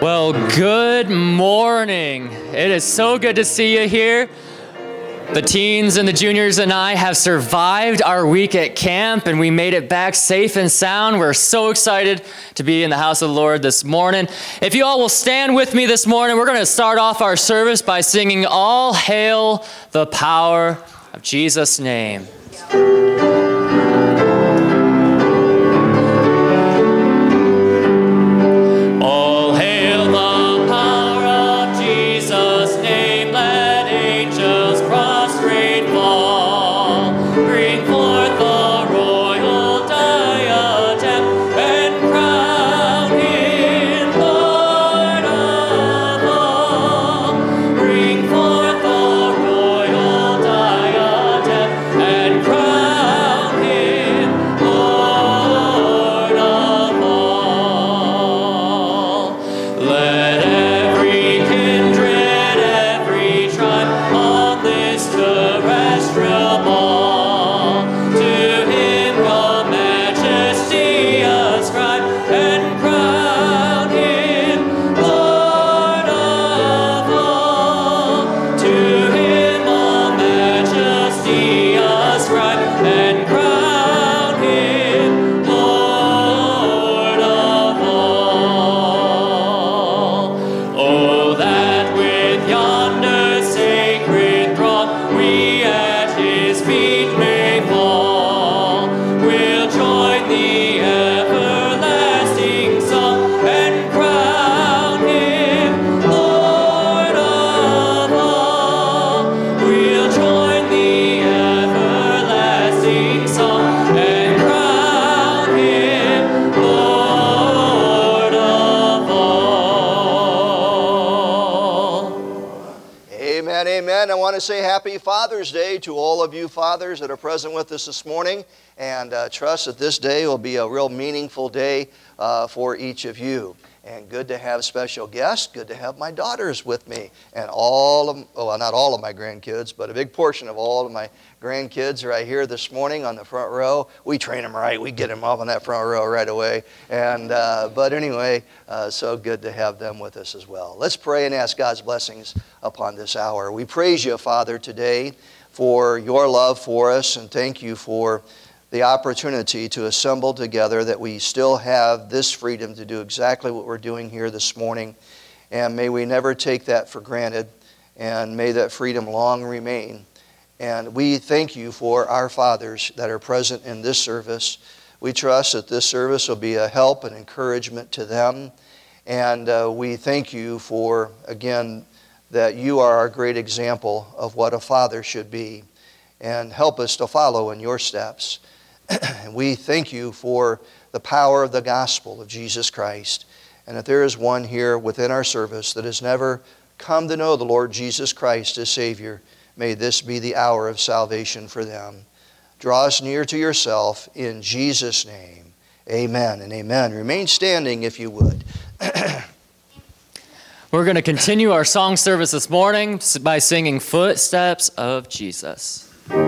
Well, good morning. It is so good to see you here. The teens and the juniors and I have survived our week at camp, and we made it back safe and sound. We're so excited to be in the house of the Lord this morning. If you all will stand with me this morning, we're going to start off our service by singing All Hail the Power of Jesus' Name. I want to say Happy Father's Day to all of you fathers that are present with us this morning, and trust that this day will be a real meaningful day for each of you. And good to have special guests, good to have my daughters with me, and all of, well, not all of my grandkids, but a big portion of all of my grandkids are right here this morning on the front row. We train them right, we get them up on that front row right away. And but anyway, so good to have them with us as well. Let's pray and ask God's blessings upon this hour. We praise you, Father, today for your love for us, and thank you for the opportunity to assemble together, that we still have this freedom to do exactly what we're doing here this morning. And may we never take that for granted, and may that freedom long remain. And we thank you for our fathers that are present in this service. We trust that this service will be a help and encouragement to them. And we thank you for, again, that you are our great example of what a father should be. And help us to follow in your steps. And we thank you for the power of the gospel of Jesus Christ. And if there is one here within our service that has never come to know the Lord Jesus Christ as Savior, may this be the hour of salvation for them. Draw us near to yourself in Jesus' name. Amen and amen. Remain standing if you would. We're going to continue our song service this morning by singing Footsteps of Jesus.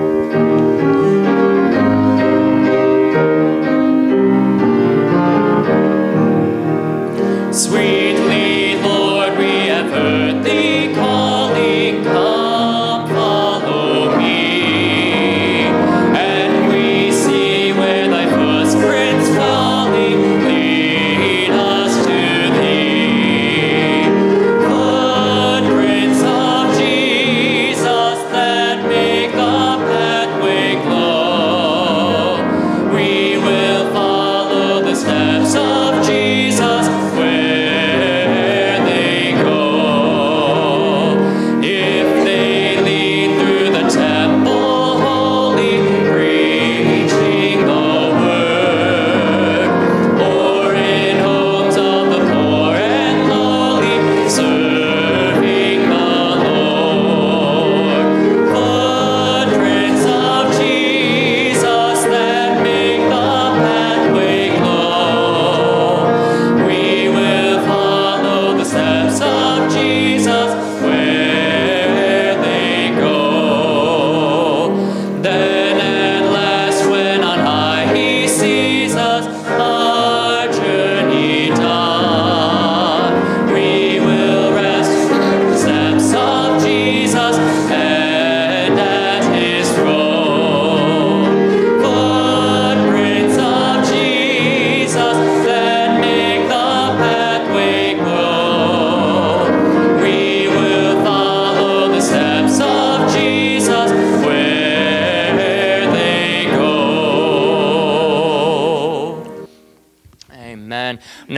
Sweetly, Lord, we have heard thee calling, come follow me. And we see where thy footprints falling, lead us to thee. Footprints of Jesus that make the path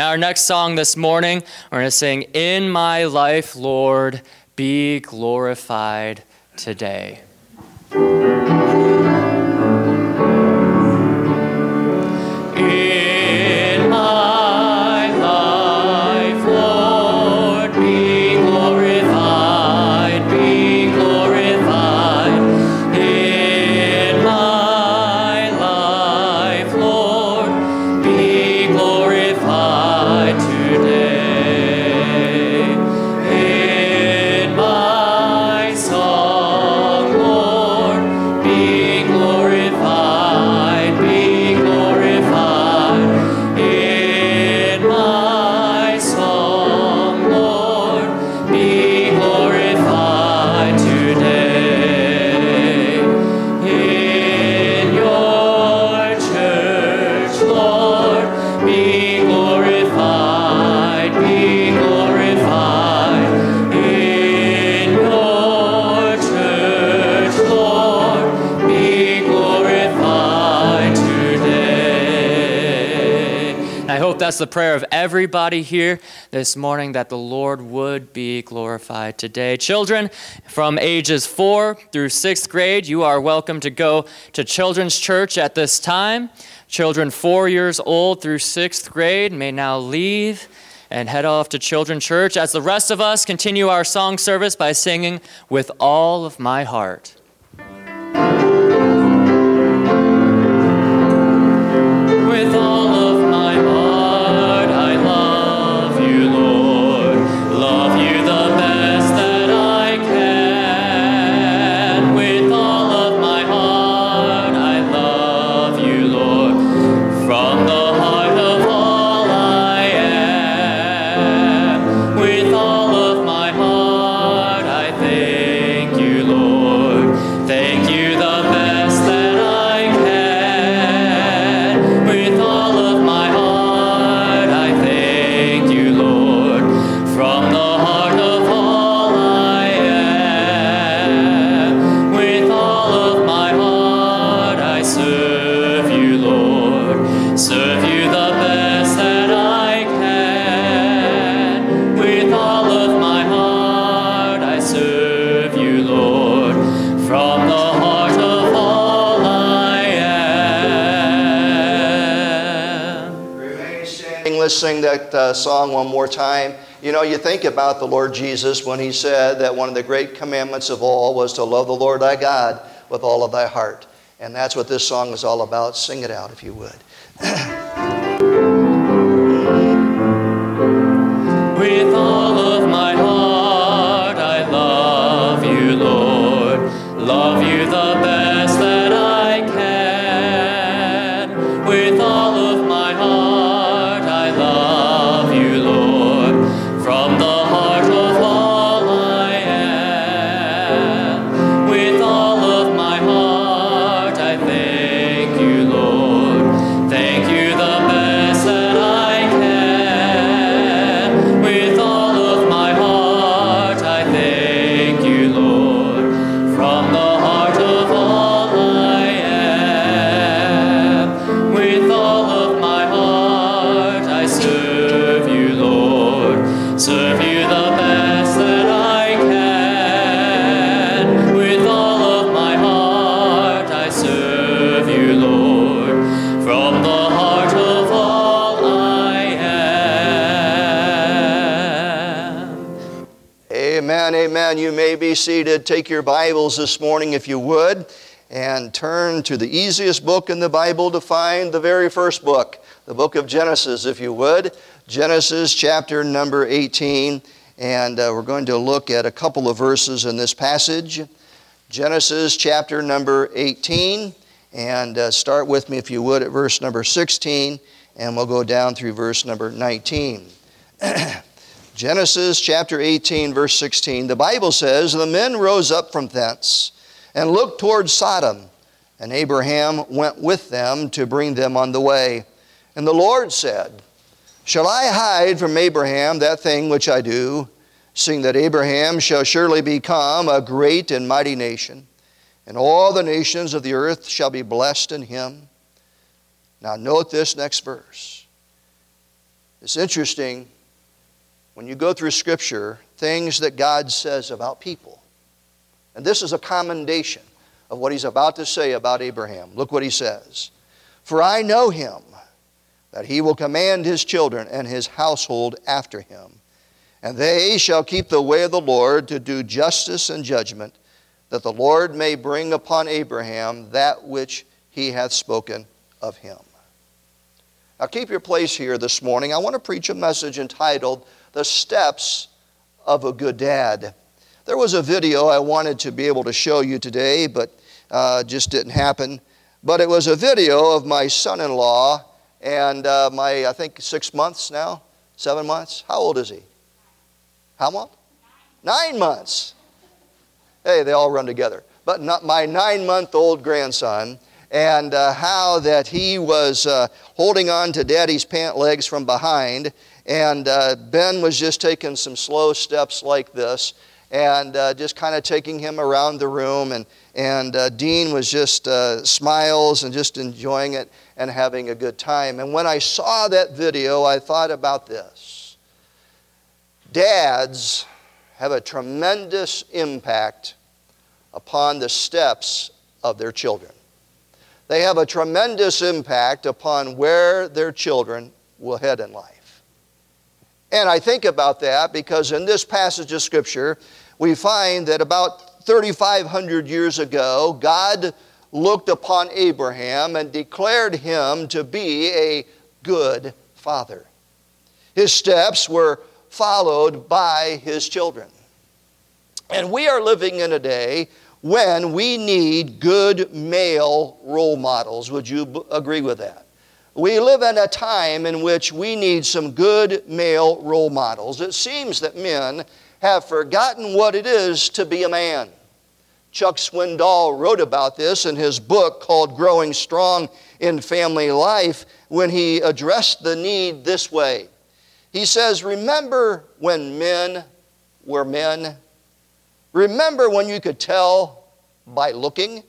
our next song this morning, we're going to sing, "In My Life, Lord, Be Glorified Today." In my life, Lord, be glorified, be glorified. In my life, Lord, be glorified today. In my song, Lord, be glorified, be glorified. In my song, Lord, be glorified today. In your church, Lord, be glorified, be glorified. In your church, Lord, be glorified today. And I hope that's the prayer of everybody here this morning, that the Lord would be glorified today. Children from ages 4 through 6th grade, you are welcome to go to Children's Church at this time. Children 4 years old through 6th grade may now leave and head off to Children's Church as the rest of us continue our song service by singing "With All of My Heart." With all of my heart, I love you, Lord. Love you the best that I can. With all of my heart, I love you, Lord. From the heart of all I am. With all of my heart, I thank you, Lord. Thank you the best that I can. With all of my heart, I thank you, Lord. From the heart of all I am. With all of my heart, I serve you, Lord. Serve you the best that I can. With all of my heart, I serve you, Lord. From the heart of all I am. Remain standing. Let's sing that song one more time. You know, you think about the Lord Jesus when he said that one of the great commandments of all was to love the Lord thy God with all of thy heart. And that's what this song is all about. Sing it out if you would. With all of my heart, I love you, Lord. Love you the best that I can. With all of my heart, I love you, Lord. From the heart of all I am. With all of my heart, I thank you, Lord. Thank you the best that I can. With all of my heart, I thank you, Lord. From the heart of all I am. With all of my heart, I serve you, Lord. Serve you the best that I can. With all of my heart, I serve you, Lord. From the heart of all I am. Amen, amen. You may be seated. Take your Bibles this morning if you would, and turn to the easiest book in the Bible to find, the very first book, the book of Genesis, if you would. Genesis chapter number 18, and we're going to look at a couple of verses in this passage. Genesis chapter number 18, and start with me if you would at verse number 16, and we'll go down through verse number 19. Genesis chapter 18, verse 16. The Bible says, "The men rose up from thence and looked toward Sodom, and Abraham went with them to bring them on the way. And the Lord said, Shall I hide from Abraham that thing which I do, seeing that Abraham shall surely become a great and mighty nation, and all the nations of the earth shall be blessed in him?" Now note this next verse. It's interesting when you go through Scripture, things that God says about people. And this is a commendation of what He's about to say about Abraham. Look what He says. For I know him, that he will command his children and his household after him. And they shall keep the way of the Lord to do justice and judgment, that the Lord may bring upon Abraham that which He hath spoken of him. Now keep your place here this morning. I want to preach a message entitled, The Steps of a Good Dad. There was a video I wanted to be able to show you today, but just didn't happen. But it was a video of my son-in-law and I think 6 months now, 7 months. How old is he? How much? 9 months. Hey, they all run together. But not my 9-month-old grandson, and how that he was holding on to Daddy's pant legs from behind, and Ben was just taking some slow steps like this, and just kind of taking him around the room, and Dean was just smiles and just enjoying it and having a good time. And when I saw that video, I thought about this. Dads have a tremendous impact upon the steps of their children. They have a tremendous impact upon where their children will head in life. And I think about that because in this passage of Scripture, we find that about 3,500 years ago, God looked upon Abraham and declared him to be a good father. His steps were followed by his children. And we are living in a day when we need good male role models. Would you agree with that? We live in a time in which we need some good male role models. It seems that men have forgotten what it is to be a man. Chuck Swindoll wrote about this in his book called Growing Strong in Family Life when he addressed the need this way. He says, remember when men were men? Remember when you could tell by looking?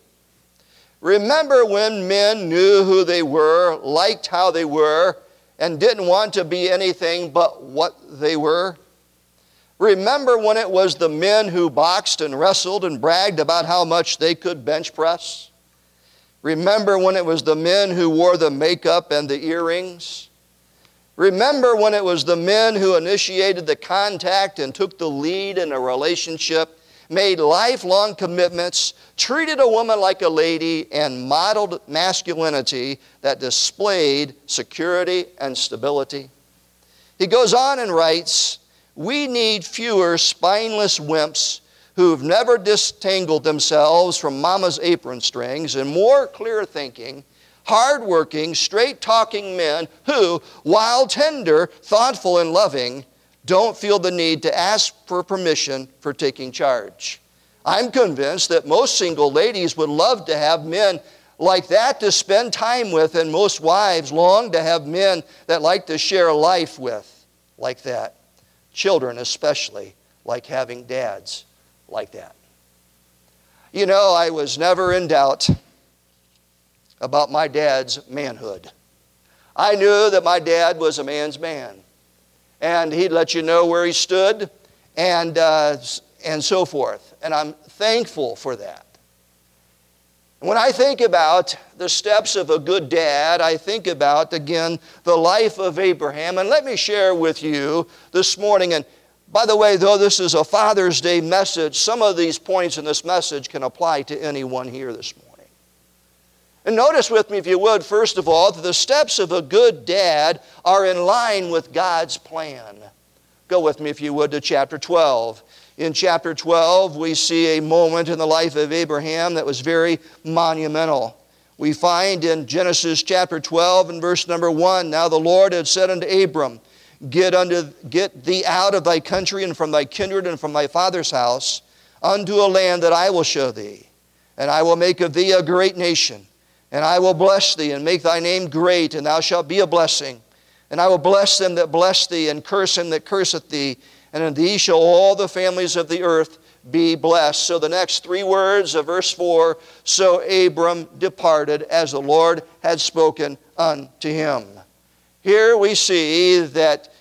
Remember when men knew who they were, liked how they were, and didn't want to be anything but what they were? Remember when it was the men who boxed and wrestled and bragged about how much they could bench press? Remember when it was the men who wore the makeup and the earrings? Remember when it was the men who initiated the contact and took the lead in a relationship, made lifelong commitments, treated a woman like a lady, and modeled masculinity that displayed security and stability? He goes on and writes, we need fewer spineless wimps who've never disentangled themselves from mama's apron strings and more clear-thinking, hard-working, straight-talking men who, while tender, thoughtful, and loving, don't feel the need to ask for permission for taking charge. I'm convinced that most single ladies would love to have men like that to spend time with, and most wives long to have men that like to share life with like that. Children especially like having dads like that. You know, I was never in doubt about my dad's manhood. I knew that my dad was a man's man. And he'd let you know where he stood and so forth. And I'm thankful for that. When I think about the steps of a good dad, I think about, again, the life of Abraham. And let me share with you this morning, and by the way, though this is a Father's Day message, some of these points in this message can apply to anyone here this morning. And notice with me, if you would, first of all, that the steps of a good dad are in line with God's plan. Go with me, if you would, to chapter 12. In chapter 12, we see a moment in the life of Abraham that was very monumental. We find in Genesis chapter 12 and verse number 1, now the Lord had said unto Abram, Get thee out of thy country and from thy kindred and from thy father's house unto a land that I will show thee. And I will make of thee a great nation. And I will bless thee and make thy name great, and thou shalt be a blessing. And I will bless them that bless thee, and curse him that curseth thee. And in thee shall all the families of the earth be blessed. So the next three words of verse 4, so Abram departed as the Lord had spoken unto him. Here we see that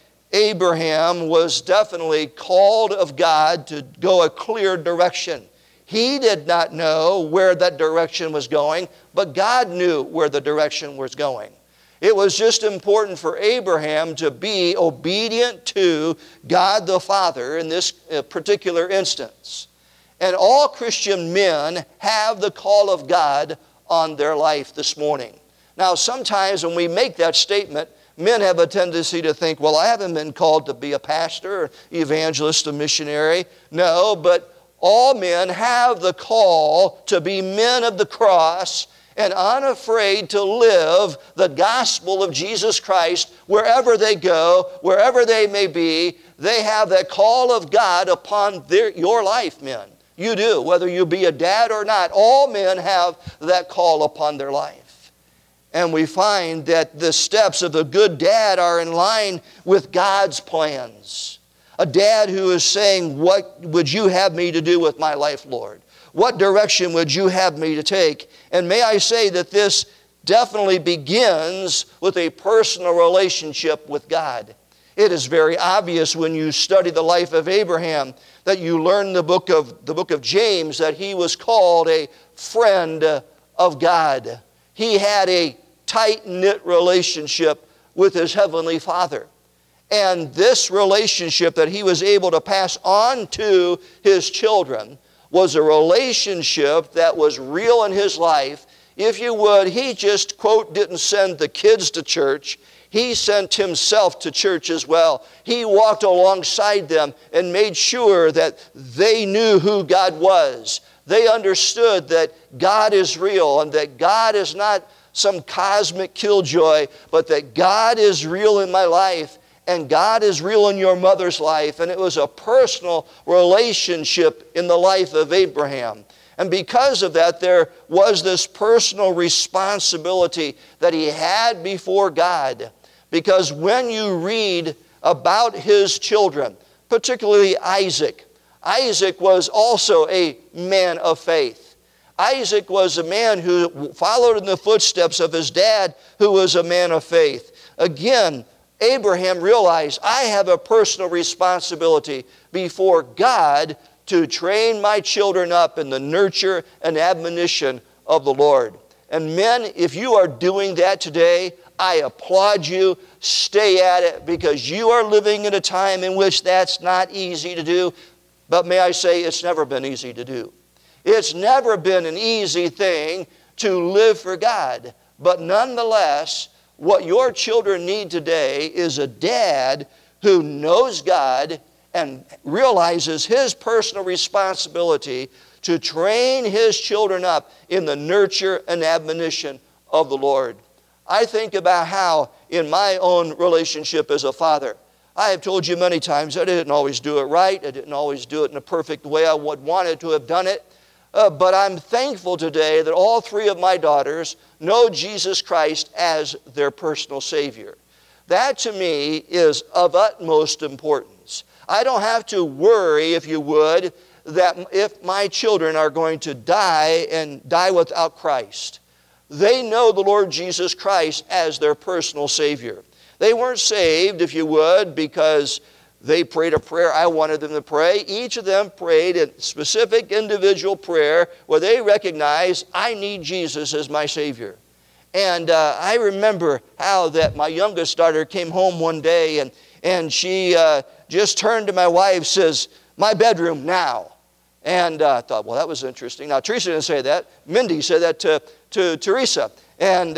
Abraham was definitely called of God to go a clear direction. He did not know where that direction was going, but God knew where the direction was going. It was just important for Abraham to be obedient to God the Father in this particular instance. And all Christian men have the call of God on their life this morning. Now, sometimes when we make that statement, men have a tendency to think, well, I haven't been called to be a pastor, or evangelist, a missionary. No, but all men have the call to be men of the cross and unafraid to live the gospel of Jesus Christ wherever they go, wherever they may be. They have that call of God upon your life, men. You do, whether you be a dad or not. All men have that call upon their life. And we find that the steps of a good dad are in line with God's plans. A dad who is saying, what would you have me to do with my life, Lord? What direction would you have me to take? And may I say that this definitely begins with a personal relationship with God. It is very obvious when you study the life of Abraham that you learn the book of James that he was called a friend of God. He had a tight-knit relationship with his heavenly Father. And this relationship that he was able to pass on to his children was a relationship that was real in his life. If you would, he just, quote, didn't send the kids to church. He sent himself to church as well. He walked alongside them and made sure that they knew who God was. They understood that God is real and that God is not some cosmic killjoy, but that God is real in my life. And God is real in your mother's life. And it was a personal relationship in the life of Abraham. And because of that, there was this personal responsibility that he had before God. Because when you read about his children, particularly Isaac, Isaac was also a man of faith. Isaac was a man who followed in the footsteps of his dad, who was a man of faith. Again, Abraham realized, I have a personal responsibility before God to train my children up in the nurture and admonition of the Lord. And men, if you are doing that today, I applaud you. Stay at it, because you are living in a time in which that's not easy to do. But may I say, it's never been easy to do. It's never been an easy thing to live for God. But nonetheless, what your children need today is a dad who knows God and realizes his personal responsibility to train his children up in the nurture and admonition of the Lord. I think about how in my own relationship as a father, I have told you many times I didn't always do it right. I didn't always do it in a perfect way I would wanted to have done it. But I'm thankful today that all three of my daughters know Jesus Christ as their personal Savior. That to me is of utmost importance. I don't have to worry, if you would, that if my children are going to die and die without Christ. They know the Lord Jesus Christ as their personal Savior. They weren't saved, if you would, because they prayed a prayer I wanted them to pray. Each of them prayed a specific individual prayer where they recognized, I need Jesus as my Savior. And I remember how that my youngest daughter came home one day and she just turned to my wife, says, my bedroom now. And I thought, well, that was interesting. Now, Teresa didn't say that. Mindy said that to Teresa. And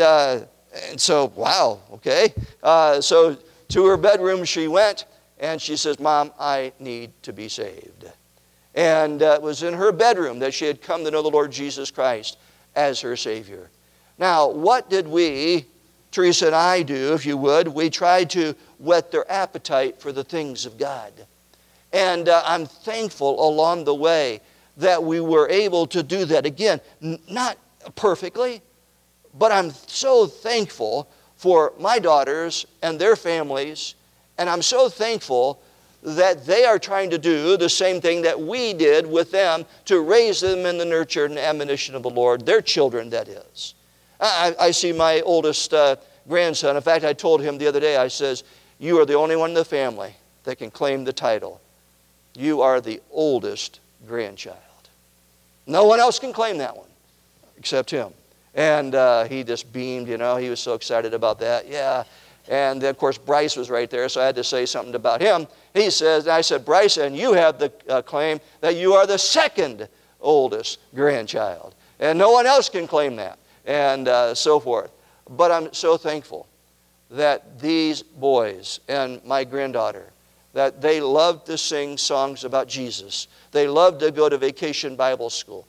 so, wow, okay. So to her bedroom she went. And she says, Mom, I need to be saved. And it was in her bedroom that she had come to know the Lord Jesus Christ as her Savior. Now, what did we, Teresa and I, do, if you would? We tried to whet their appetite for the things of God. And I'm thankful along the way that we were able to do that. Again, not perfectly, but I'm so thankful for my daughters and their families. And I'm so thankful that they are trying to do the same thing that we did with them to raise them in the nurture and admonition of the Lord, their children, that is. I see my oldest grandson. In fact, I told him the other day, I says, you are the only one in the family that can claim the title. You are the oldest grandchild. No one else can claim that one except him. And he just beamed, you know. He was so excited about that. Yeah. And then, of course, Bryce was right there, so I had to say something about him. He says, I said, Bryce, and you have the claim that you are the second oldest grandchild. And no one else can claim that, and so forth. But I'm so thankful that these boys and my granddaughter, that they loved to sing songs about Jesus. They loved to go to Vacation Bible School.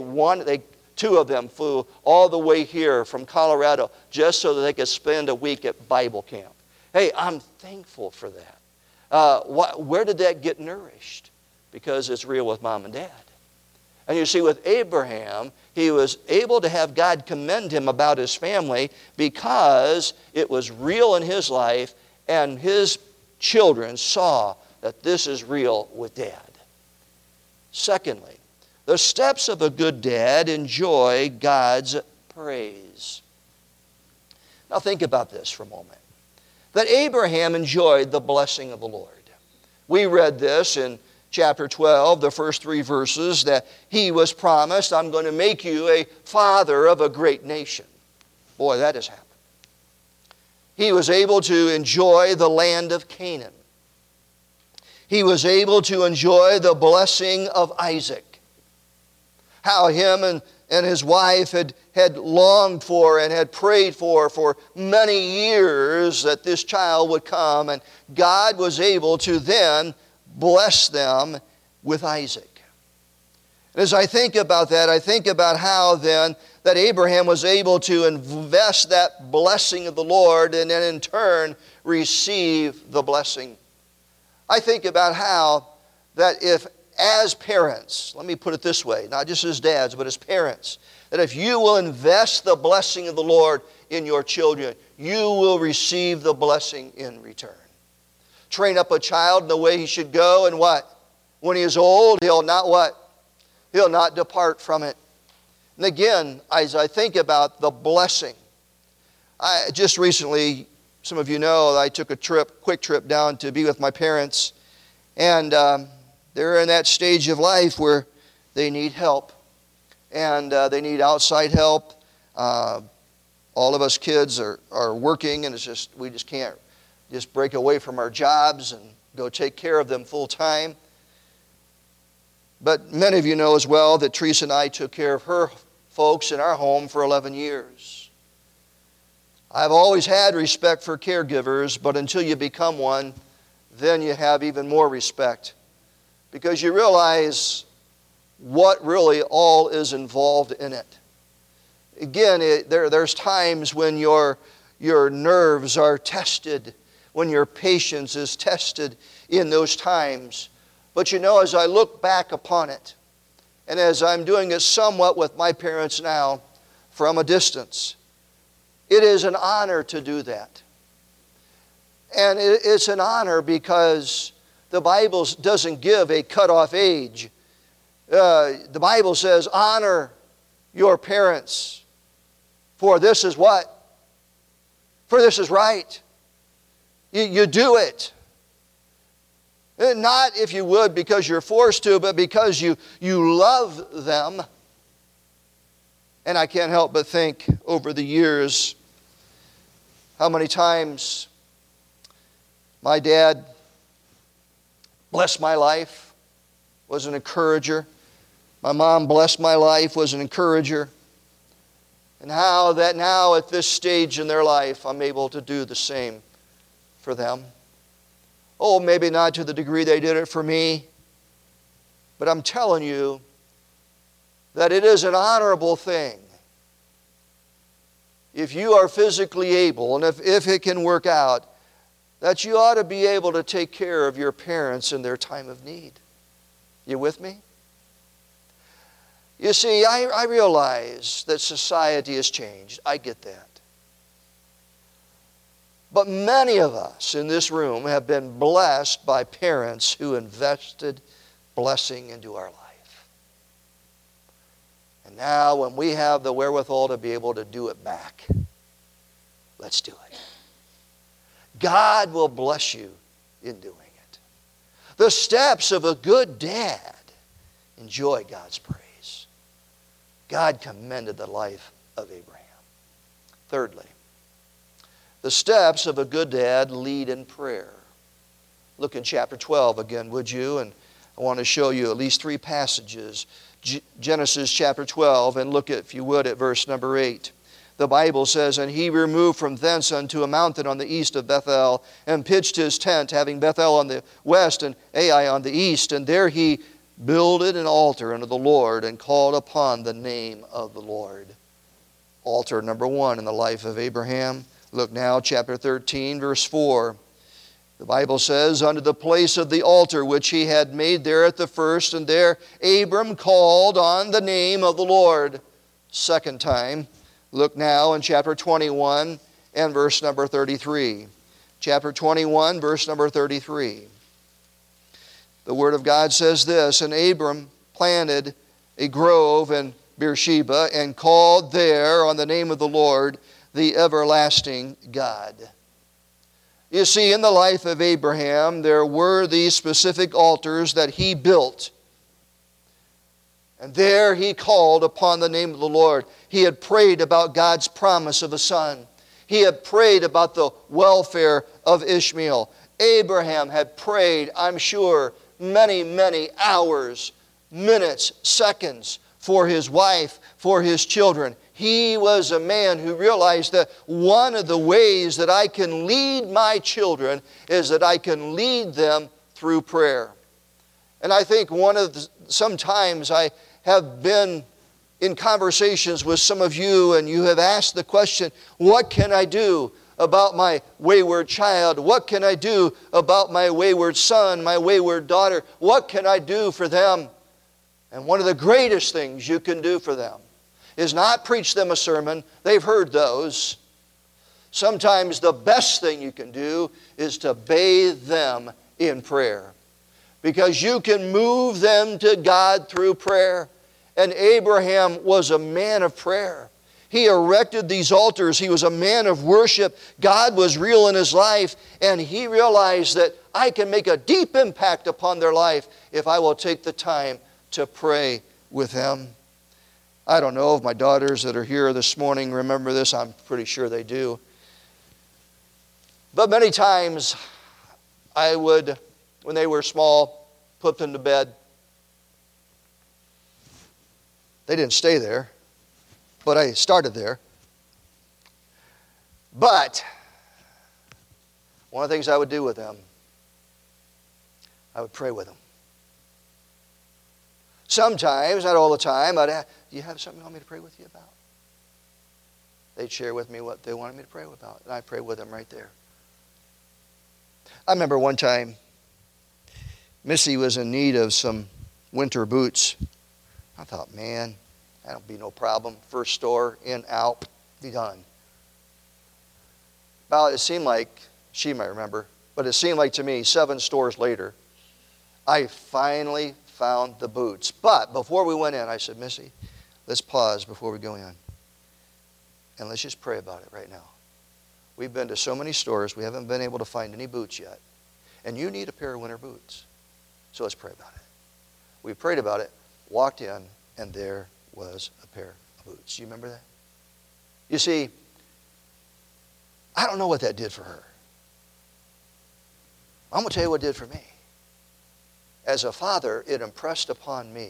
Two of them flew all the way here from Colorado just so that they could spend a week at Bible camp. Hey, I'm thankful for that. Where did that get nourished? Because it's real with mom and dad. And you see, with Abraham, he was able to have God commend him about his family because it was real in his life, and his children saw that this is real with dad. Secondly, the steps of a good dad enjoy God's praise. Now think about this for a moment. That Abraham enjoyed the blessing of the Lord. We read this in chapter 12, the first 3 verses, that he was promised, I'm going to make you a father of a great nation. Boy, that has happened. He was able to enjoy the land of Canaan. He was able to enjoy the blessing of Isaac. How him and his wife had longed for and had prayed for many years that this child would come, and God was able to then bless them with Isaac. And as I think about that, I think about how then that Abraham was able to invest that blessing of the Lord and then in turn receive the blessing. I think about how that if as parents, let me put it this way, not just as dads, but as parents, that if you will invest the blessing of the Lord in your children, you will receive the blessing in return. Train up a child in the way he should go, and what? When he is old, he'll not what? He'll not depart from it. And again, as I think about the blessing, I just recently, some of you know, I took a quick trip down to be with my parents, and they're in that stage of life where they need help, and they need outside help. All of us kids are working, and we just can't just break away from our jobs and go take care of them full time. But many of you know as well that Teresa and I took care of her folks in our home for 11 years. I've always had respect for caregivers, but until you become one, then you have even more respect, because you realize what really all is involved in it. Again, there's times when your nerves are tested, when your patience is tested in those times. But you know, as I look back upon it, and as I'm doing it somewhat with my parents now from a distance, it is an honor to do that. And it's an honor because the Bible doesn't give a cutoff age. The Bible says, honor your parents, for this is what? For this is right. You do it. Not, if you would, because you're forced to, but because you love them. And I can't help but think over the years how many times my dad blessed my life, was an encourager. My mom blessed my life, was an encourager. And how that now at this stage in their life I'm able to do the same for them. Oh, maybe not to the degree they did it for me, but I'm telling you that it is an honorable thing. If you are physically able, and if it can work out, that you ought to be able to take care of your parents in their time of need. You with me? You see, I realize that society has changed. I get that. But many of us in this room have been blessed by parents who invested blessing into our life. And now when we have the wherewithal to be able to do it back, let's do it. God will bless you in doing it. The steps of a good dad. Enjoy God's praise. God commended the life of Abraham. Thirdly, the steps of a good dad lead in prayer. Look in chapter 12 again, would you? And I want to show you at least three passages. Genesis chapter 12, and look, if you would, at verse number 8. The Bible says, "And he removed from thence unto a mountain on the east of Bethel, and pitched his tent, having Bethel on the west and Ai on the east. And there he builded an altar unto the Lord, and called upon the name of the Lord." Altar number one in the life of Abraham. Look now, chapter 13, verse 4. The Bible says, "Unto the place of the altar which he had made there at the first, and there Abram called on the name of the Lord." Second time. Look now in chapter 21 and verse number 33. Chapter 21, verse number 33. The Word of God says this, "And Abram planted a grove in Beersheba, and called there on the name of the Lord, the everlasting God." You see, in the life of Abraham, there were these specific altars that he built. And there he called upon the name of the Lord. He had prayed about God's promise of a son. He had prayed about the welfare of Ishmael. Abraham had prayed, I'm sure, many, many hours, minutes, seconds for his wife, for his children. He was a man who realized that one of the ways that I can lead my children is that I can lead them through prayer. And I think sometimes I have been in conversations with some of you, and you have asked the question, what can I do about my wayward child? What can I do about my wayward son, my wayward daughter? What can I do for them? And one of the greatest things you can do for them is not preach them a sermon. They've heard those. Sometimes the best thing you can do is to bathe them in prayer, because you can move them to God through prayer. And Abraham was a man of prayer. He erected these altars. He was a man of worship. God was real in his life, and he realized that I can make a deep impact upon their life if I will take the time to pray with them. I don't know if my daughters that are here this morning remember this. I'm pretty sure they do. But many times I would, when they were small, put them to bed. They didn't stay there, but I started there. But one of the things I would do with them, I would pray with them. Sometimes, not all the time, I'd ask, do you have something you want me to pray with you about? They'd share with me what they wanted me to pray about, and I'd pray with them right there. I remember one time, Missy was in need of some winter boots. I thought, man, that'll be no problem. First store, in, out, be done. About, it seemed like, she might remember, but it seemed like to me, 7 stores later, I finally found the boots. But before we went in, I said, Missy, let's pause before we go in. And let's just pray about it right now. We've been to so many stores, we haven't been able to find any boots yet. And you need a pair of winter boots. So let's pray about it. We prayed about it, walked in, and there was a pair of boots. You remember that? You see, I don't know what that did for her. I'm going to tell you what it did for me. As a father, it impressed upon me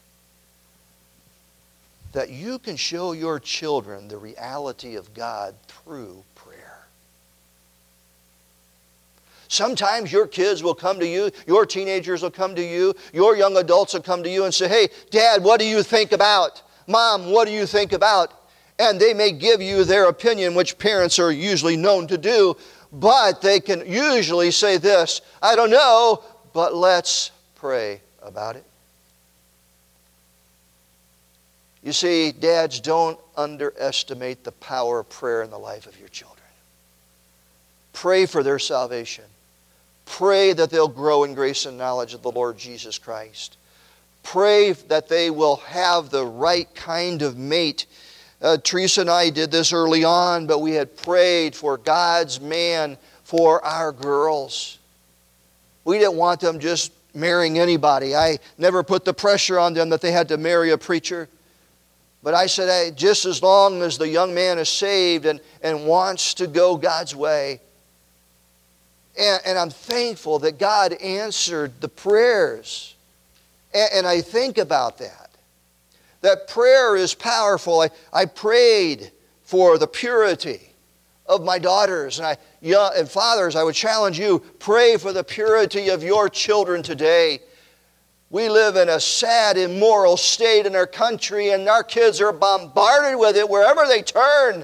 that you can show your children the reality of God through prayer. Sometimes your kids will come to you, your teenagers will come to you, your young adults will come to you and say, hey, Dad, what do you think about? Mom, what do you think about? And they may give you their opinion, which parents are usually known to do, but they can usually say this, I don't know, but let's pray about it. You see, dads, don't underestimate the power of prayer in the life of your children. Pray for their salvation. Pray that they'll grow in grace and knowledge of the Lord Jesus Christ. Pray that they will have the right kind of mate Teresa and I did this early on, but we had prayed for God's man for our girls. We didn't want them just marrying anybody. I never put the pressure on them that they had to marry a preacher. But I said, hey, just as long as the young man is saved and wants to go God's way. And I'm thankful that God answered the prayers. And I think about that. That prayer is powerful. I prayed for the purity of my daughters. And fathers, I would challenge you, pray for the purity of your children today. We live in a sad, immoral state in our country, and our kids are bombarded with it wherever they turn.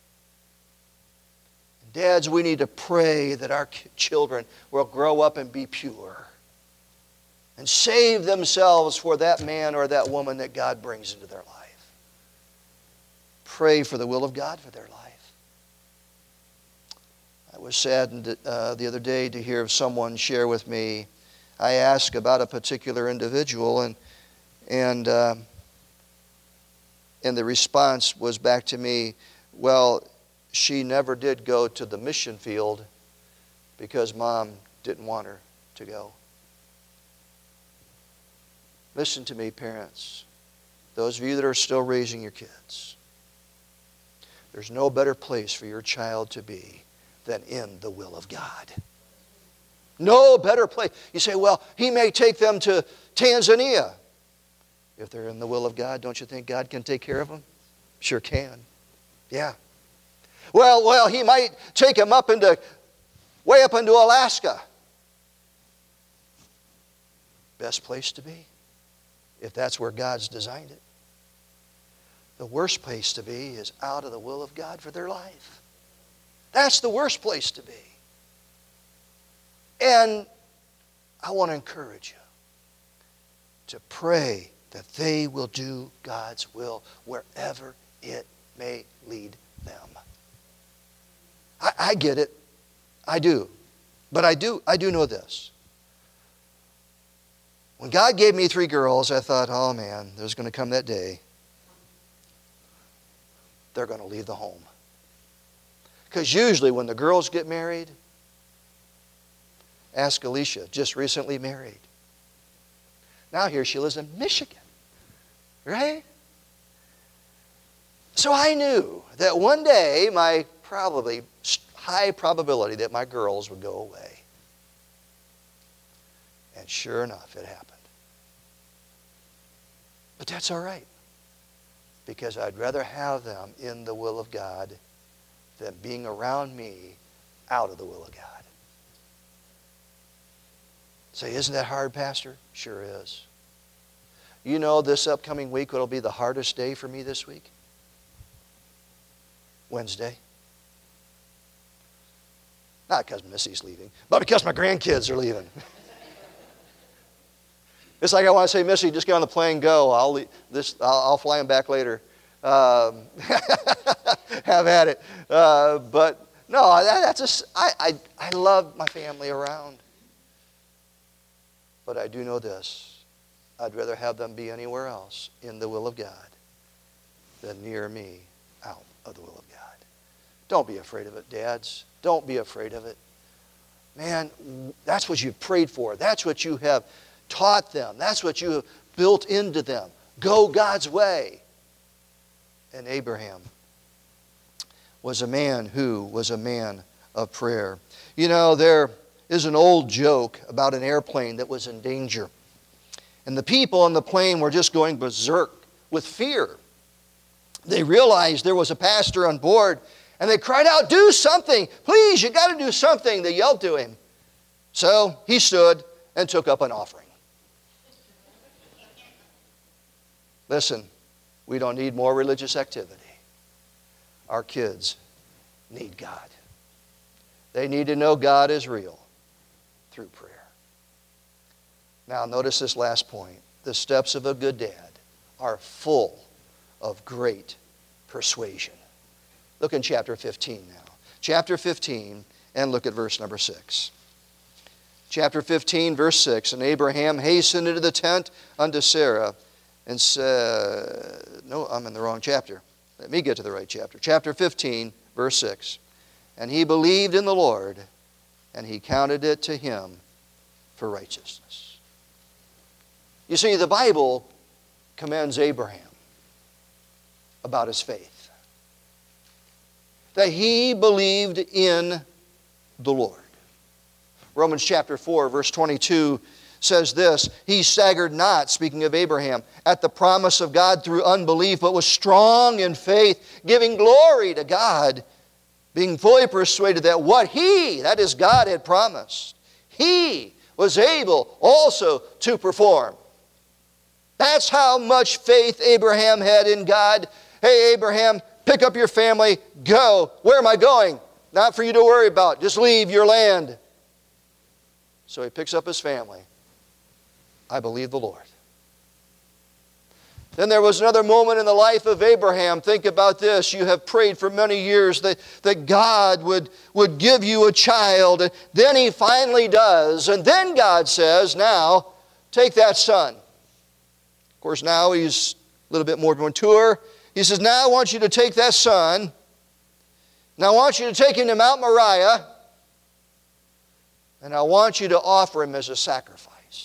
Dads, we need to pray that our children will grow up and be pure and save themselves for that man or that woman that God brings into their life. Pray for the will of God for their life. I was saddened the other day to hear of someone share with me. I asked about a particular individual, and the response was back to me, well, she never did go to the mission field because Mom didn't want her to go. Listen to me, parents. Those of you that are still raising your kids, there's no better place for your child to be than in the will of God. No better place. You say, well, He may take them to Tanzania. If they're in the will of God, don't you think God can take care of them? Sure can. Yeah. Well, He might take them way up into Alaska. Best place to be, if that's where God's designed it. The worst place to be is out of the will of God for their life. That's the worst place to be. And I want to encourage you to pray that they will do God's will wherever it may lead them. I get it. I do. But I do know this. When God gave me 3 girls, I thought, oh man, there's going to come that day. They're going to leave the home. Because usually when the girls get married, ask Alicia, just recently married. Now here she lives in Michigan, right? So I knew that one day, high probability that my girls would go away. And sure enough, it happened. But that's all right, because I'd rather have them in the will of God than being around me out of the will of God. Say, isn't that hard, Pastor? Sure is. You know, this upcoming week, what'll be the hardest day for me this week? Wednesday. Not because Missy's leaving, but because my grandkids are leaving. It's like I want to say, Missy, just get on the plane, go. I'll fly them back later. Have at it. But no, I love my family around. But I do know this. I'd rather have them be anywhere else in the will of God than near me out of the will of God. Don't be afraid of it, dads. Don't be afraid of it. Man, that's what you've prayed for. That's what you have taught them. That's what you have built into them. Go God's way. And Abraham was a man who was a man of prayer. You know, there is an old joke about an airplane that was in danger. And the people on the plane were just going berserk with fear. They realized there was a pastor on board, and they cried out, do something. Please, you got to do something. They yelled to him. So he stood and took up an offering. Listen, we don't need more religious activity. Our kids need God. They need to know God is real through prayer. Now notice this last point. The steps of a good dad are full of great persuasion. Look in chapter 15 now. Chapter 15, and look at verse number 6. Chapter 15, verse 6. And Abraham hastened into the tent unto Sarah and said, no, I'm in the wrong chapter. Let me get to the right chapter. Chapter 15, verse 6. And he believed in the Lord, and he counted it to him for righteousness. You see, the Bible commends Abraham about his faith. That he believed in the Lord. Romans chapter 4, verse 22 says this, he staggered not, speaking of Abraham, at the promise of God through unbelief, but was strong in faith, giving glory to God, being fully persuaded that what he, that is God, had promised, he was able also to perform. That's how much faith Abraham had in God. Hey, Abraham, pick up your family, go. Where am I going? Not for you to worry about. Just leave your land. So he picks up his family. I believe the Lord. Then there was another moment in the life of Abraham. Think about this. You have prayed for many years that God would give you a child. And then he finally does. And then God says, now, take that son. Of course, now he's a little bit more mature. He says, now I want you to take that son. Now I want you to take him to Mount Moriah. And I want you to offer him as a sacrifice.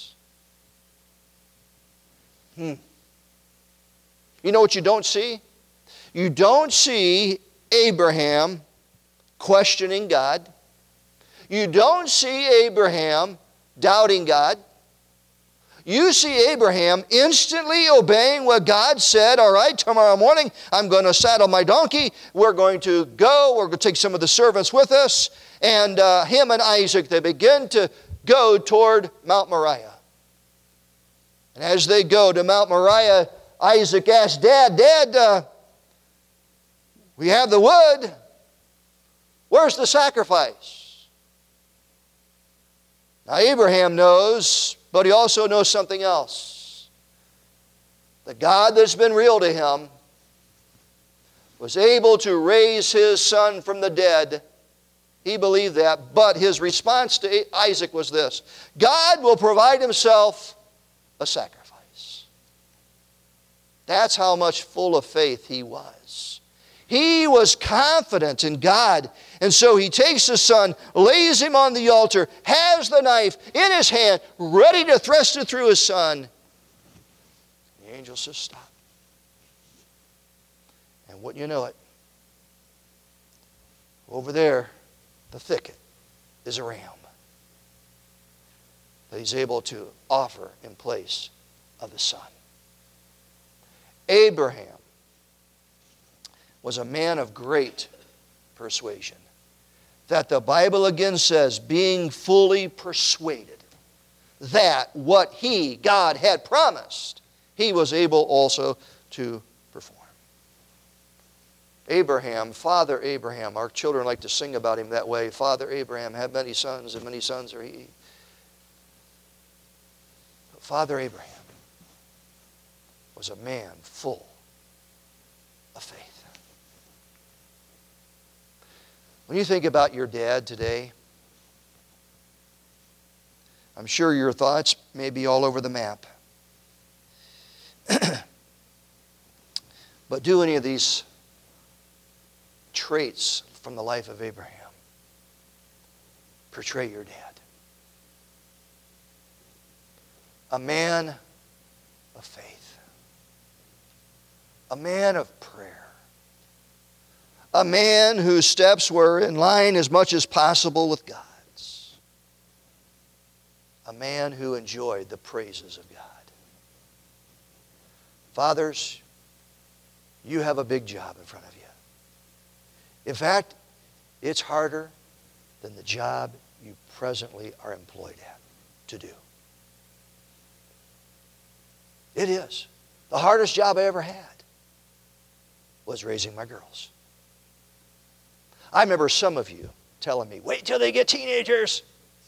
You know what you don't see? You don't see Abraham questioning God. You don't see Abraham doubting God. You see Abraham instantly obeying what God said. All right, tomorrow morning I'm going to saddle my donkey. We're going to go. We're going to take some of the servants with us. And him and Isaac, they begin to go toward Mount Moriah. And as they go to Mount Moriah, Isaac asks, Dad, we have the wood. Where's the sacrifice? Now Abraham knows, but he also knows something else. The God that's been real to him was able to raise his son from the dead. He believed that, but his response to Isaac was this: God will provide himself a sacrifice. That's how much full of faith he was. He was confident in God. And so he takes his son, lays him on the altar, has the knife in his hand, ready to thrust it through his son. The angel says, stop. And wouldn't you know it, over there, the thicket is a ram that he's able to offer in place of his son. Abraham was a man of great persuasion, that the Bible again says, being fully persuaded that what he, God, had promised, he was able also to perform. Abraham, Father Abraham, our children like to sing about him that way. Father Abraham had many sons, and many sons are he. But Father Abraham was a man full of faith. When you think about your dad today, I'm sure your thoughts may be all over the map. But do any of these traits from the life of Abraham portray your dad? A man of faith. A man of prayer. A man whose steps were in line as much as possible with God's. A man who enjoyed the praises of God. Fathers, you have a big job in front of you. In fact, it's harder than the job you presently are employed at to do. It is. The hardest job I ever had was raising my girls. I remember some of you telling me, wait till they get teenagers.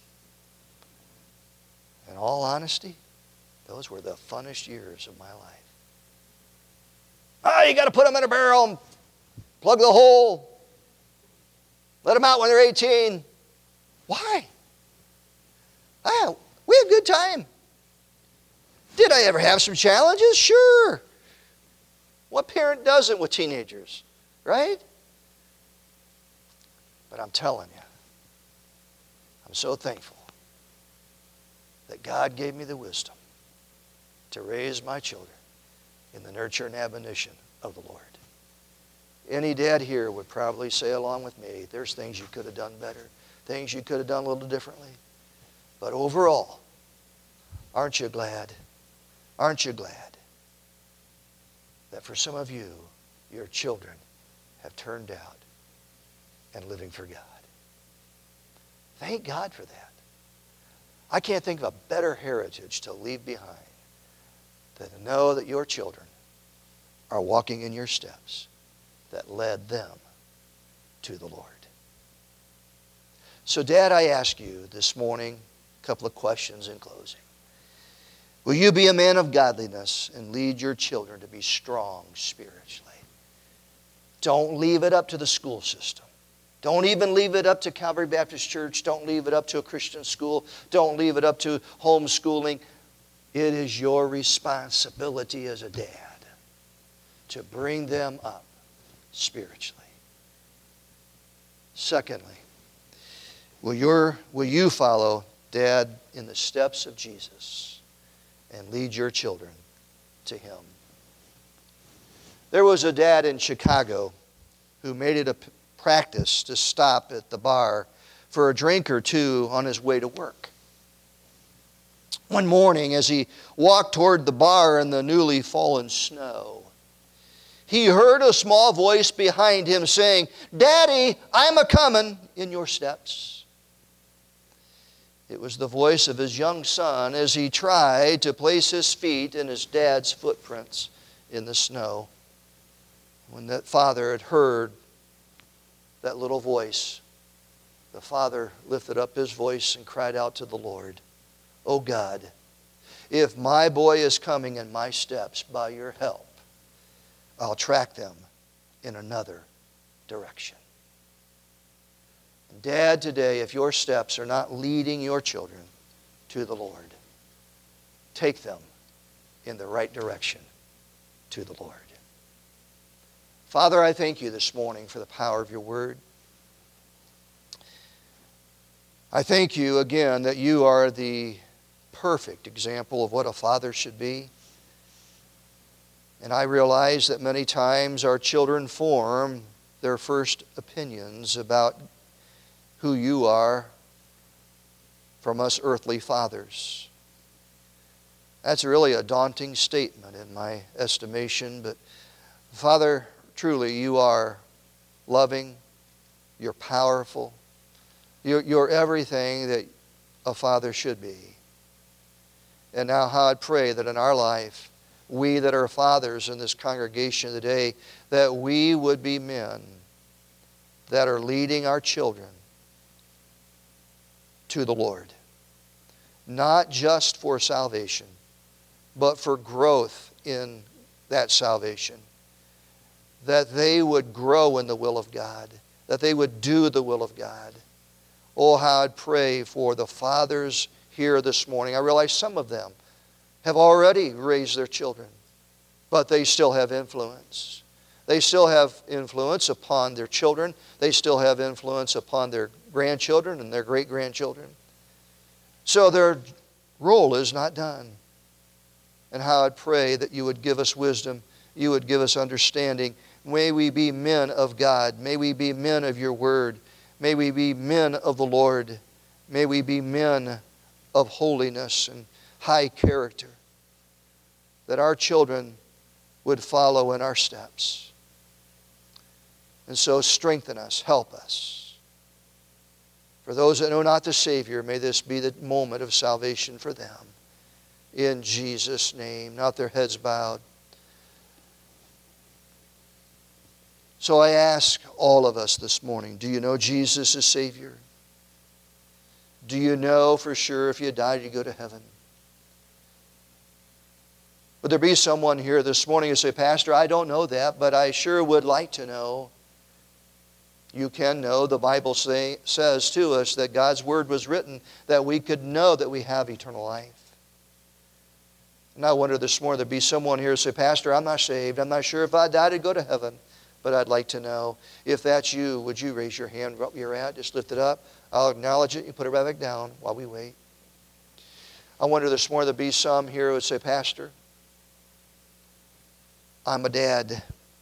In all honesty, those were the funnest years of my life. Oh, you got to put them in a barrel and plug the hole. Let them out when they're 18. Why? We had a good time. Did I ever have some challenges? Sure. What parent doesn't with teenagers, right? But I'm telling you, I'm so thankful that God gave me the wisdom to raise my children in the nurture and admonition of the Lord. Any dad here would probably say along with me, there's things you could have done better, things you could have done a little differently. But overall, aren't you glad? Aren't you glad that for some of you, your children have turned out and living for God? Thank God for that. I can't think of a better heritage to leave behind than to know that your children are walking in your steps that led them to the Lord. So, Dad, I ask you this morning a couple of questions in closing. Will you be a man of godliness and lead your children to be strong spiritually? Don't leave it up to the school system. Don't even leave it up to Calvary Baptist Church. Don't leave it up to a Christian school. Don't leave it up to homeschooling. It is your responsibility as a dad to bring them up spiritually. Secondly, will you follow Dad in the steps of Jesus and lead your children to Him? There was a dad in Chicago who made it a practice to stop at the bar for a drink or two on his way to work. One morning, as he walked toward the bar in the newly fallen snow, he heard a small voice behind him saying, "Daddy, I'm a-comin' in your steps." It was the voice of his young son as he tried to place his feet in his dad's footprints in the snow. When that father had heard that little voice, the father lifted up his voice and cried out to the Lord, "Oh God, if my boy is coming in my steps by your help, I'll track them in another direction." And Dad, today, if your steps are not leading your children to the Lord, take them in the right direction to the Lord. Father, I thank you this morning for the power of your word. I thank you again that you are the perfect example of what a father should be. And I realize that many times our children form their first opinions about who you are from us earthly fathers. That's really a daunting statement in my estimation, but Father, truly you are loving, you're powerful, you're everything that a father should be. And now how I'd pray that in our life, we that are fathers in this congregation today, that we would be men that are leading our children to the Lord. Not just for salvation, but for growth in that salvation. That they would grow in the will of God. That they would do the will of God. Oh, how I'd pray for the fathers here this morning. I realize some of them have already raised their children, but they still have influence. They still have influence upon their children. They still have influence upon their grandchildren and their great-grandchildren. So their role is not done. And how I'd pray that you would give us wisdom, you would give us understanding. May we be men of God. May we be men of your word. May we be men of the Lord. May we be men of holiness and high character. That our children would follow in our steps. And so strengthen us, help us. For those that know not the Savior, may this be the moment of salvation for them. In Jesus' name. Not their heads bowed. So I ask all of us this morning, do you know Jesus as Savior? Do you know for sure if you died you go to heaven? Would there be someone here this morning who say, "Pastor, I don't know that, but I sure would like to know"? You can know. The Bible says to us that God's Word was written that we could know that we have eternal life. And I wonder this morning, there'd be someone here who say, Pastor, I'm not saved. I'm not sure if I died, I'd go to heaven. But I'd like to know. If that's you, would you raise your hand where you're at? Just lift it up. I'll acknowledge it. You put it right back down while we wait. I wonder this morning, there'd be some here who would say, Pastor, I'm a dad.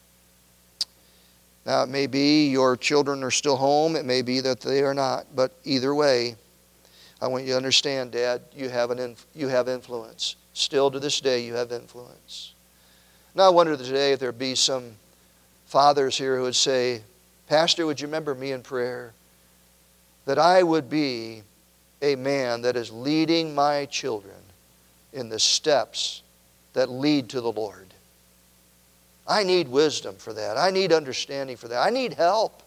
Now, it may be your children are still home. It may be that they are not. But either way, I want you to understand, Dad, you have influence. Still to this day, you have influence. Now, I wonder today if there be some fathers here who would say, Pastor, would you remember me in prayer? That I would be a man that is leading my children in the steps that lead to the Lord. I need wisdom for that. I need understanding for that. I need help.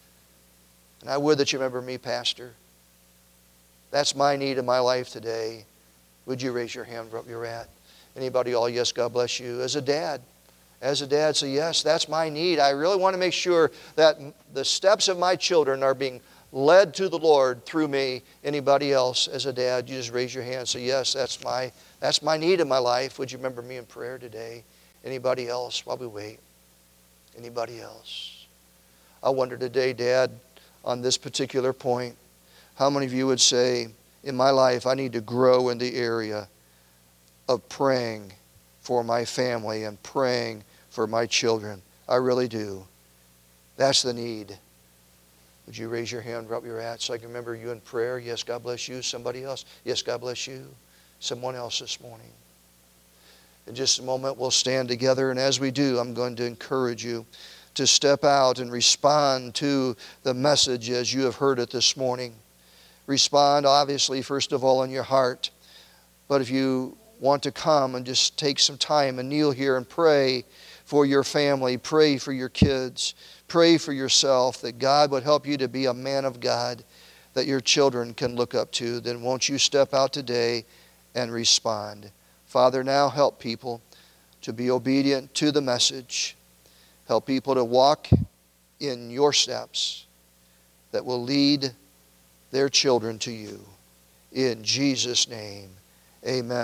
And I would that you remember me, Pastor. That's my need in my life today. Would you raise your hand where you're at? Anybody? All yes, God bless you. As a dad, say, yes, that's my need. I really want to make sure that the steps of my children are being led to the Lord through me. Anybody else? As a dad, you just raise your hand and say, yes, that's my need in my life. Would you remember me in prayer today? Anybody else while we wait? Anybody else? I wonder today, Dad, on this particular point, how many of you would say, in my life, I need to grow in the area of praying for my family and praying for my children? I really do. That's the need. Would you raise your hand right where you're at so I can remember you in prayer? Yes, God bless you. Somebody else? Yes, God bless you. Someone else this morning. In just a moment, we'll stand together, and as we do, I'm going to encourage you to step out and respond to the message as you have heard it this morning. Respond, obviously, first of all, in your heart. But if you want to come and just take some time and kneel here and pray for your family, pray for your kids, pray for yourself, that God would help you to be a man of God that your children can look up to, then won't you step out today and respond? Father, now help people to be obedient to the message. Help people to walk in your steps that will lead their children to you. In Jesus' name, amen.